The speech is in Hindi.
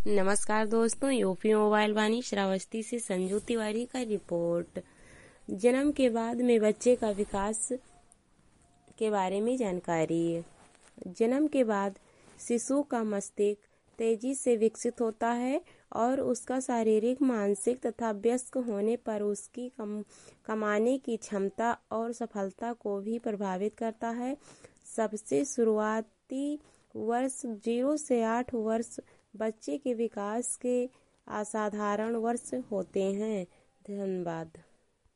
नमस्कार दोस्तों, यूपी मोबाइल वाणी श्रावस्ती से संजू तिवारी का रिपोर्ट। जन्म के बाद में बच्चे का विकास के बारे में जानकारी। जन्म के बाद शिशु का मस्तिष्क तेजी से विकसित होता है और उसका शारीरिक, मानसिक तथा वयस्क होने पर उसकी कमाने की क्षमता और सफलता को भी प्रभावित करता है। सबसे शुरुआती वर्ष 0 से 8 वर्ष बच्चे के विकास के असाधारण वर्ष होते हैं। धन्यवाद।